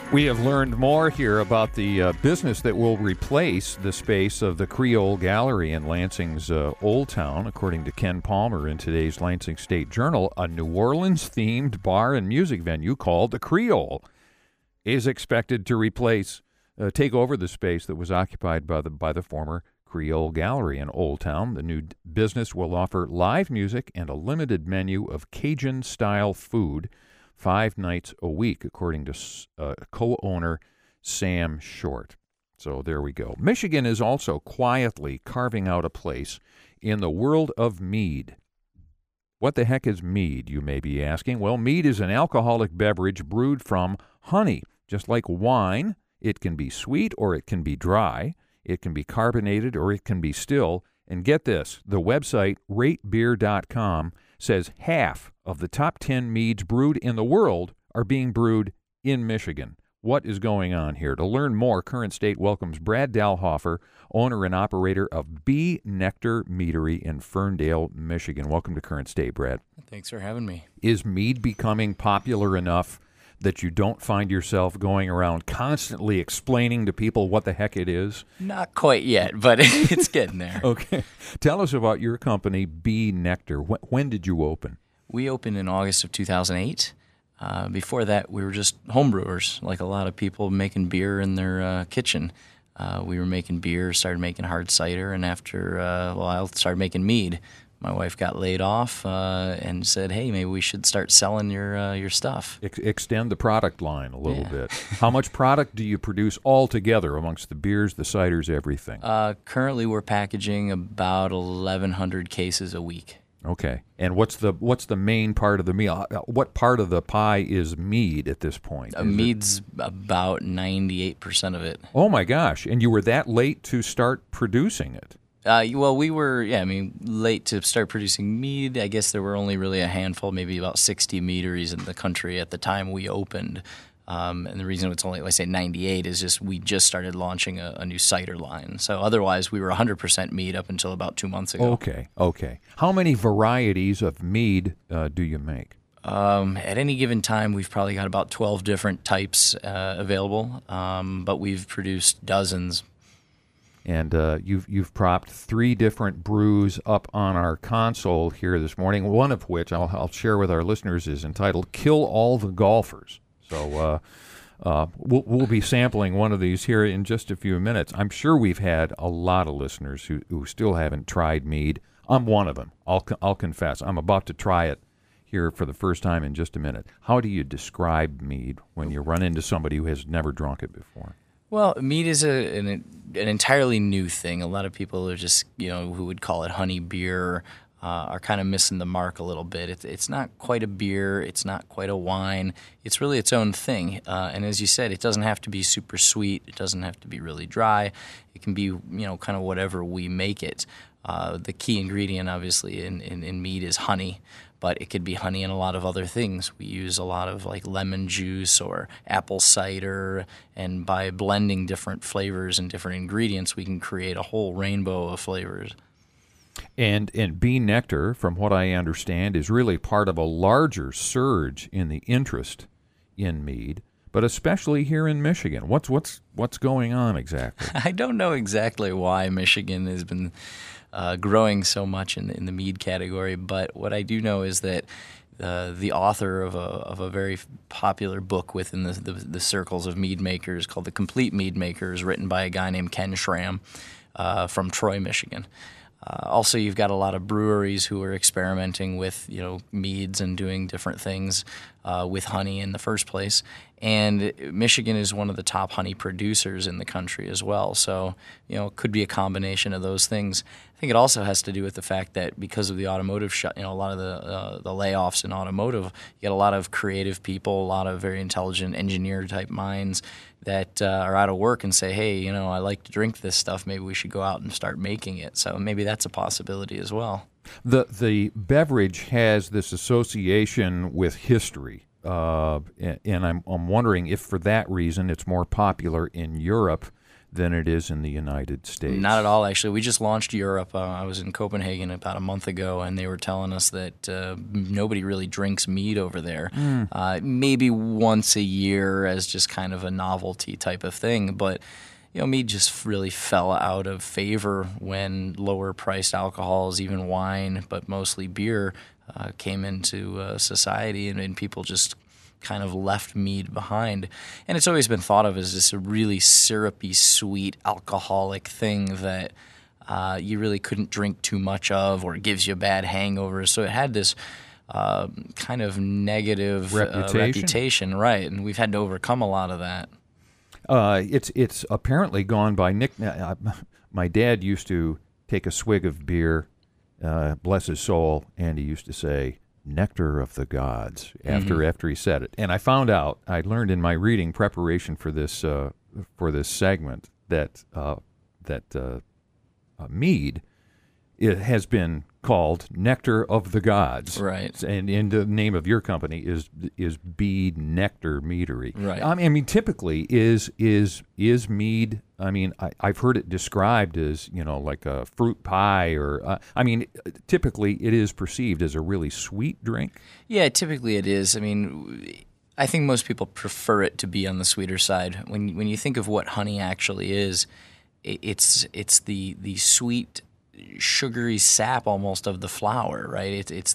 We have learned more here about the business that will replace the space of the Creole Gallery in Lansing's Old Town. According to Ken Palmer in today's Lansing State Journal, a New Orleans-themed bar and music venue called the Creole is expected to take over the space that was occupied by the former Creole Gallery in Old Town. The new business will offer live music and a limited menu of Cajun-style food 5 nights a week, according to co-owner Sam Short. So there we go. Michigan is also quietly carving out a place in the world of mead. What the heck is mead, you may be asking? Well, mead is an alcoholic beverage brewed from honey. Just like wine, it can be sweet or it can be dry. It can be carbonated or it can be still. And get this, the website ratebeer.com says half of the top 10 meads brewed in the world are being brewed in Michigan. What is going on here? To learn more, Current State welcomes Brad Dalhofer, owner and operator of Bee Nectar Meadery in Ferndale, Michigan. Welcome to Current State, Brad. Thanks for having me. Is mead becoming popular enough that you don't find yourself going around constantly explaining to people what the heck it is? Not quite yet, but it's getting there. Okay. Tell us about your company, Bee Nectar. When did you open? We opened in August of 2008. Before that, we were just homebrewers, like a lot of people making beer in their kitchen. We were making beer, started making hard cider, and after a while, started making mead. My wife got laid off and said, hey, maybe we should start selling your stuff. Extend the product line a little bit. How much product do you produce altogether amongst the beers, the ciders, everything? Currently, we're packaging about 1,100 cases a week. Okay. And what's the main part of the meal? What part of the pie is mead at this point? Mead's about 98% of it. Oh, my gosh. And you were that late to start producing it? Well, we were, late to start producing mead. I guess there were only really a handful, maybe about 60 meaderies in the country at the time we opened. And the reason it's only, like I say, 98 is just we just started launching a new cider line. So otherwise, we were 100% mead up until about 2 months ago. Okay. How many varieties of mead do you make? At any given time, we've probably got about 12 different types available, but we've produced dozens. And you've propped 3 different brews up on our console here this morning, one of which I'll share with our listeners is entitled Kill All the Golfers. So we'll be sampling one of these here in just a few minutes. I'm sure we've had a lot of listeners who still haven't tried mead. I'm one of them. I'll confess. I'm about to try it here for the first time in just a minute. How do you describe mead when you run into somebody who has never drunk it before? Well, mead is an entirely new thing. A lot of people are just, who would call it honey beer, are kind of missing the mark a little bit. It's not quite a beer. It's not quite a wine. It's really its own thing. And as you said, it doesn't have to be super sweet. It doesn't have to be really dry. It can be, kind of whatever we make it. The key ingredient, obviously, in mead is honey. But it could be honey and a lot of other things. We use a lot of like lemon juice or apple cider, and by blending different flavors and different ingredients, we can create a whole rainbow of flavors. And Bee Nectar, from what I understand, is really part of a larger surge in the interest in mead, but especially here in Michigan. What's going on exactly? I don't know exactly why Michigan has been growing so much in the mead category, but what I do know is that the author of a very popular book within the circles of mead makers called The Complete Mead Makers, written by a guy named Ken Schramm from Troy, Michigan. Also, you've got a lot of breweries who are experimenting with, meads and doing different things with honey in the first place. And Michigan is one of the top honey producers in the country as well. So, it could be a combination of those things. I think it also has to do with the fact that because of the automotive a lot of the layoffs in automotive, you get a lot of creative people, a lot of very intelligent engineer-type minds that are out of work and say, hey, I like to drink this stuff. Maybe we should go out and start making it. So maybe that's a possibility as well. The beverage has this association with history, and I'm wondering if for that reason it's more popular in Europe than it is in the United States. Not at all, actually. We just launched Europe. I was in Copenhagen about a month ago, and they were telling us that nobody really drinks mead over there. Maybe once a year as just kind of a novelty type of thing, but mead just really fell out of favor when lower-priced alcohols, even wine, but mostly beer, came into society, and people just kind of left mead behind. And it's always been thought of as this really syrupy, sweet, alcoholic thing that you really couldn't drink too much of, or it gives you a bad hangover. So it had this kind of negative reputation, right? And we've had to overcome a lot of that. It's apparently gone by my dad used to take a swig of beer, bless his soul, and he used to say, "Nectar of the gods," after he said it. And I found out, I learned in my reading preparation for this segment that mead, it has been called Nectar of the Gods, right? And the name of your company is Bede Nectar Meadery, right? I mean, typically is mead. I mean, I've heard it described as like a fruit pie, or typically it is perceived as a really sweet drink. Yeah, typically it is. I mean, I think most people prefer it to be on the sweeter side. When you think of what honey actually is, it's the sweet, sugary sap almost of the flower, right? It's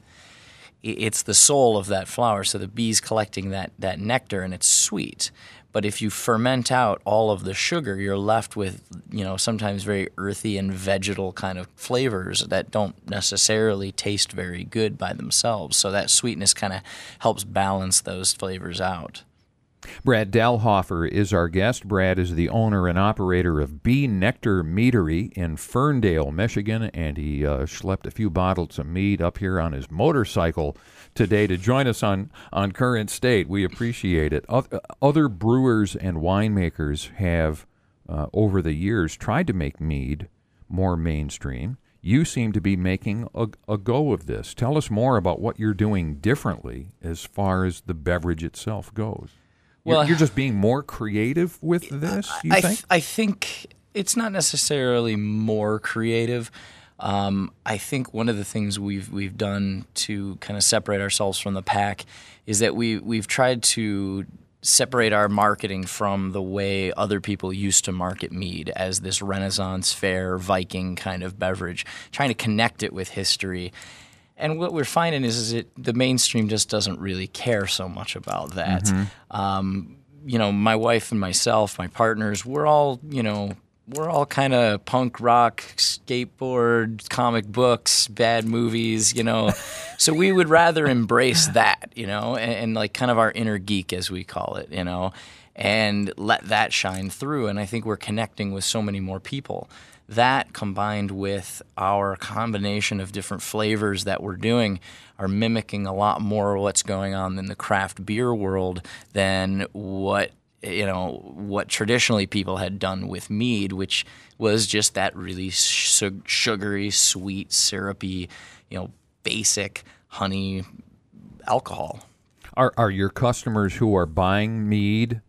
the soul of that flower. So the bee's collecting that nectar, and it's sweet. But if you ferment out all of the sugar, you're left with sometimes very earthy and vegetal kind of flavors that don't necessarily taste very good by themselves. So that sweetness kind of helps balance those flavors out. Brad Dalhofer is our guest. Brad is the owner and operator of Bede Nectar Meadery in Ferndale, Michigan, and he schlepped a few bottles of mead up here on his motorcycle today to join us on Current State. We appreciate it. Other brewers and winemakers have, over the years, tried to make mead more mainstream. You seem to be making a go of this. Tell us more about what you're doing differently as far as the beverage itself goes. Well, you're just being more creative with this, you think? I think it's not necessarily more creative. I think one of the things we've done to kind of separate ourselves from the pack is that we've tried to separate our marketing from the way other people used to market mead as this Renaissance fair Viking kind of beverage, trying to connect it with history. And what we're finding is the mainstream just doesn't really care so much about that. Mm-hmm. My wife and myself, my partners, we're all kind of punk rock, skateboard, comic books, bad movies, So we would rather embrace that, and like kind of our inner geek, as we call it, and let that shine through. And I think we're connecting with so many more people. That, combined with our combination of different flavors that we're doing, are mimicking a lot more what's going on in the craft beer world than what traditionally people had done with mead, which was just that really sugary, sweet, syrupy, basic honey alcohol. Are your customers who are buying mead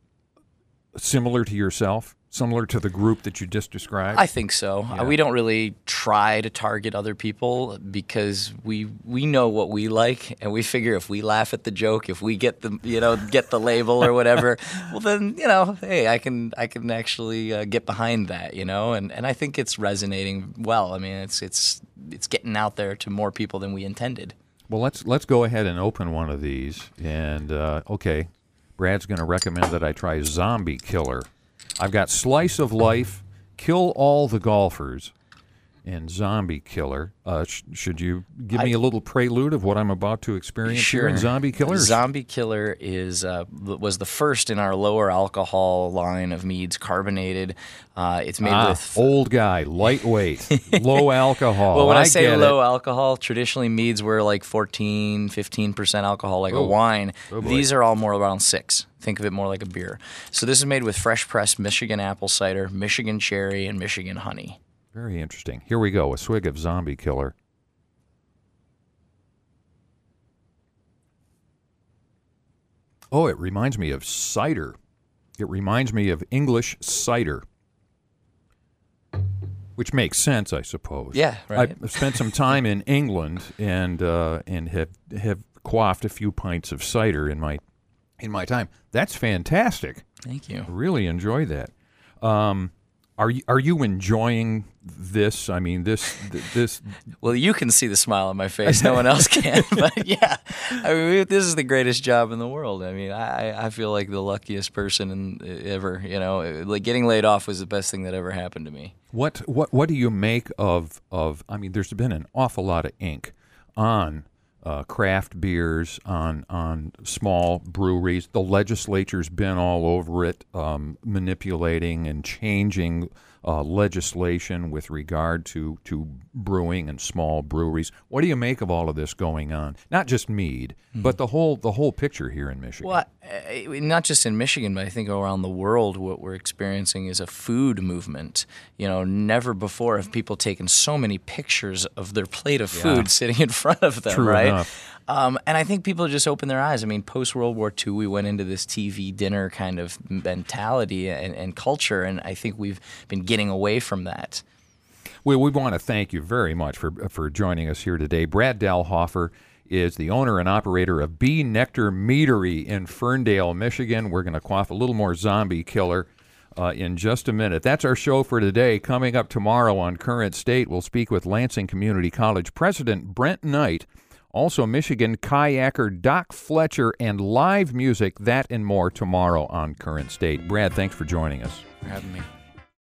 similar to yourself? Similar to the group that you just described? I think so. Yeah. We don't really try to target other people because we know what we like, and we figure if we laugh at the joke, if we get the label or whatever, well then hey, I can actually get behind that, and I think it's resonating well. I mean, it's getting out there to more people than we intended. Well, let's go ahead and open one of these, and okay, Brad's going to recommend that I try Zombie Killer. I've got Slice of Life, Kill All the Golfers, and Zombie Killer. Should you give me a little prelude of what I'm about to experience here in Zombie Killer? Zombie Killer was the first in our lower alcohol line of meads, carbonated. It's made with old guy, lightweight, low alcohol. Well, when I say low alcohol, traditionally meads were like 14, 15% alcohol, like a wine. These are all more around 6. Think of it more like a beer. So this is made with fresh pressed Michigan apple cider, Michigan cherry, and Michigan honey. Very interesting. Here we go, a swig of Zombie Killer. Oh, it reminds me of cider. It reminds me of English cider, which makes sense, I suppose. Yeah, right. I've spent some time in England and have quaffed a few pints of cider in my time. That's fantastic. Thank you. I really enjoy that. Are you enjoying this? I mean, this. Well, you can see the smile on my face. No one else can. But yeah, I mean, this is the greatest job in the world. I mean, I feel like the luckiest person ever. You know, like getting laid off was the best thing that ever happened to me. What do you make of? I mean, there's been an awful lot of ink on craft beers, on small breweries. The legislature's been all over it, manipulating and changing legislation with regard to brewing and small breweries. What do you make of all of this going on? Not just mead, but the whole picture here in Michigan. Well, not just in Michigan, but I think around the world, what we're experiencing is a food movement. You know, never before have people taken so many pictures of their plate of food sitting in front of them, True right? enough. And I think people just open their eyes. I mean, post-World War II, we went into this TV dinner kind of mentality and culture, and I think we've been getting away from that. Well, we want to thank you very much for joining us here today. Brad Dalhofer is the owner and operator of Bee Nectar Meadery in Ferndale, Michigan. We're going to quaff a little more Zombie Killer in just a minute. That's our show for today. Coming up tomorrow on Current State, we'll speak with Lansing Community College President Brent Knight. Also, Michigan kayaker Doc Fletcher, and live music, that and more tomorrow on Current State. Brad, thanks for joining us. For having me.